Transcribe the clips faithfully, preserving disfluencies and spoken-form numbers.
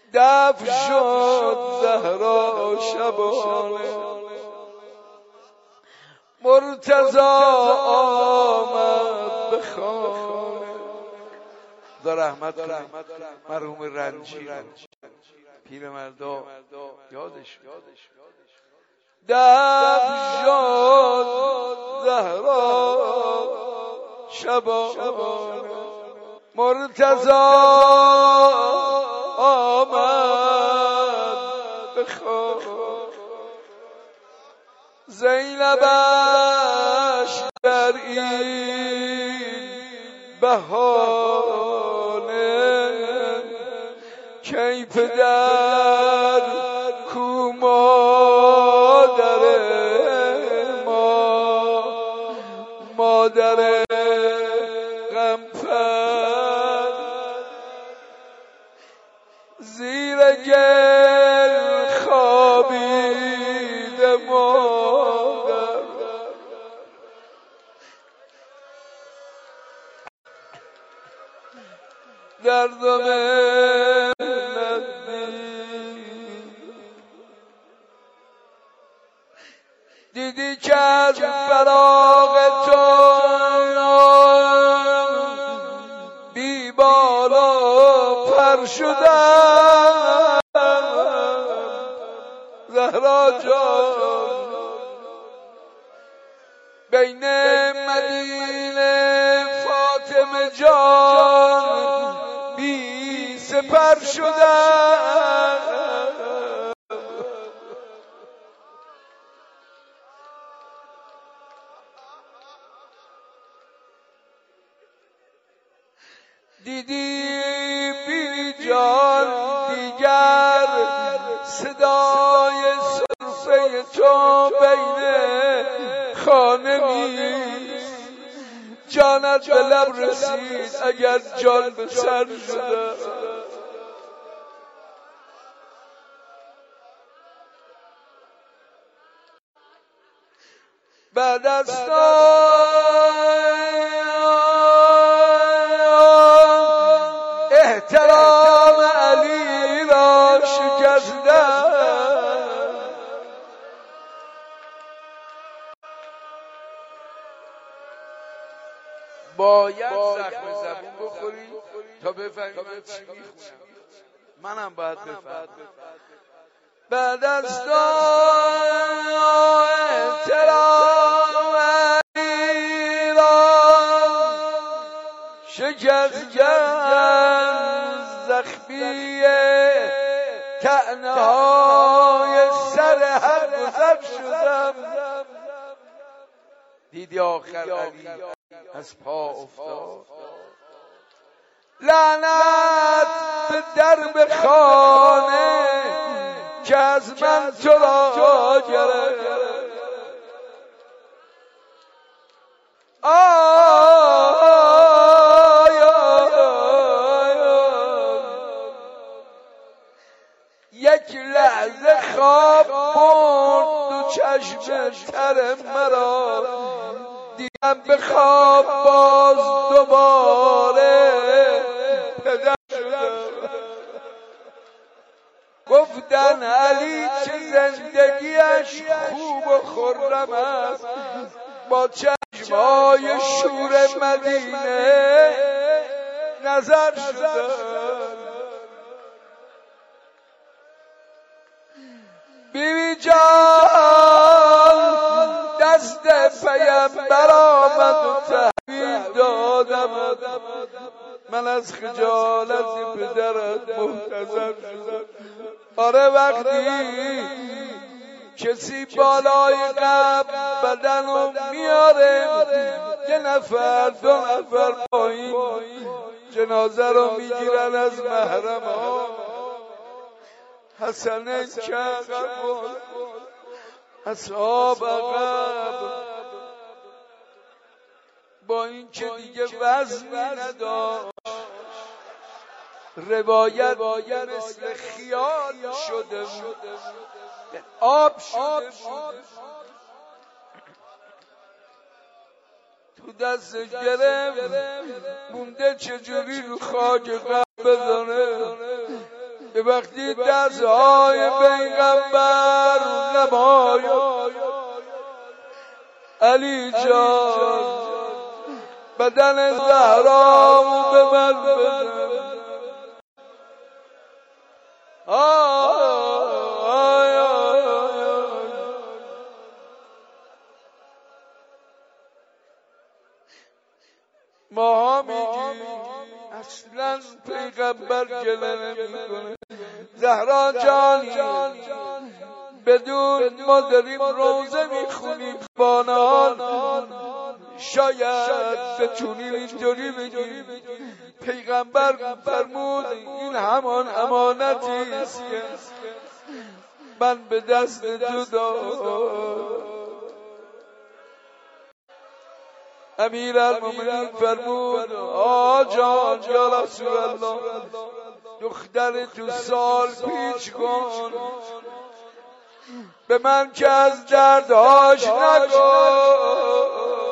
دفع شد زهرا شبانه، مرتضی آمد به خانه. خدا رحمت کنه مرحوم رنجی پیرمردا یادش. دفع شد زهرا شبانه، مرتضی آمد به خانه. زینبش در این بهانه، کی پدر کو مادر ما، مادر غمفر زیر گل خوابید مادر. دردم دیدی که از فراق تو بی بالا پر شدم زهرا جان، بین مدینه فاطمه جان بی سپر شدم. دیدی بی جان دیگر صدای سرفه تو بین خانه نیست، جانت به لب رسید اگر جان به سر شده. بعد از احترام علی را شکستم، باید زخم زبون بخوری تا بفهمی من چی میخونم. منم باید بفهمم. بعد از احترام علی را شکستم، زخمی طعنه های سر هر گذر شدم. دیدی آخر علی از پا افتاد، لعنت به درب خانه که از من تو را گرفت. یک لحظه خواب برد دو چشم تر مرا، دیدم به خواب باز دوباره پدر شدم. گفتن علی چه زندگیش خوب و خرم است، با چشمای شور مدینه نظر شدم. بیبی جان دست پیمبر آمد و تحویل دادم، من از خجالت پدرت محتضر شدم. آره وقتی کسی بالای قبر بدنو میاره، یه نفر دو نفر پایین جنازه رو میگیرن از محرم ها. حسنین که عقب بود، اصحاب عقب، با این که دیگه وزنی نداشت، روایت مثل خیال شده بود، آب شده بود، تو دستش گرفت مونده چجوری رو خاک قبر بزنه. که وقتی دستهای پیغمبر نماید علی جان بدن زهرامو به من بده. ماها میگیم اصلا پیغمبر گله نمیکنه. زهرا جانی بدون ما داریم روزه میخونیم بانان شاید بتونیم اینطوری بگیم پیغمبر فرمود این همان امانتی است که من به دست تو دادم. امیرالمومنین فرمود آجان یا رسول الله دختر تو سال پیچ کن به من که از دردهاش نگو.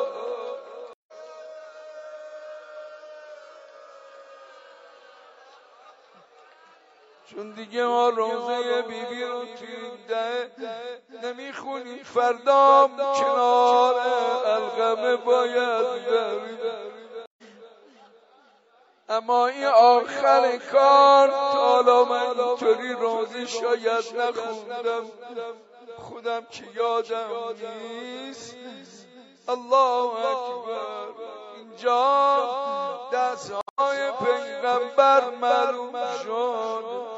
چون دیگه ما روزه بیبی رو توی ده نمیخونیم فردام کنار القمه باید بریم. اما این آخر کار تا حالا من اینطوری روزه شاید نخوندم خودم که یادم نیست. الله اکبر. اینجا دستهای پیغمبر معلوم شد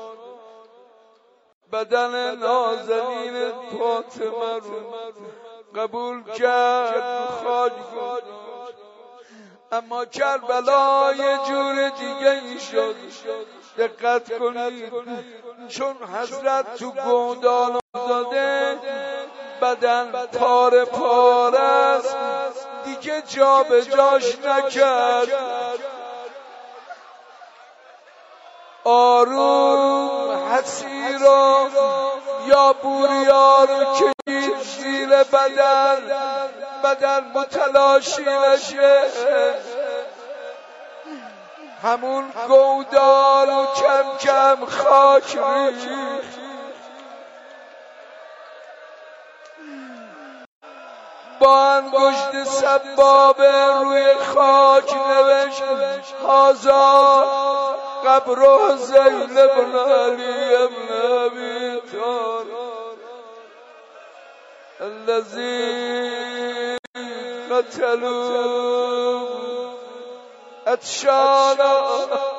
بدن نازنین فاطمه رو قبول کرد خاک گذاشت. اما کربلا یه جور دیگه ای شد. دقت کنید چون حضرت تو گودال افتاده بدن پاره پاره است دیگه جا به جاش نکرد. آروم حسیر و یا بوریا رو کشید زیر بدن بدن متلاشی نشه. همون گودال و کم کم خاک ریخت. با انگشت سبابه روی خاک نوشت هذا قبر زینب بن علی بن ابی طالب الذی قتلوا اتشانا